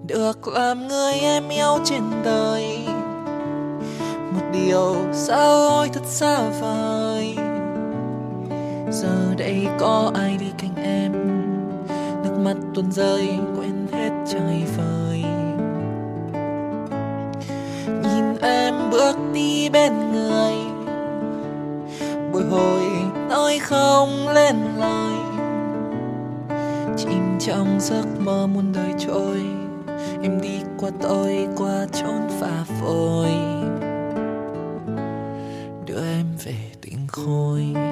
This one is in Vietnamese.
được làm người em yêu trên đời, một điều sao ôi thật xa vời. Giờ đây có ai đi cạnh em, nước mắt tuôn rơi quên hết trời vời. Nhìn em bước đi bên người, bồi hồi nói không lên lời, chìm trong giấc mơ muôn đời trôi. Em đi qua tôi qua chốn phà phôi, đưa em về tinh khôi.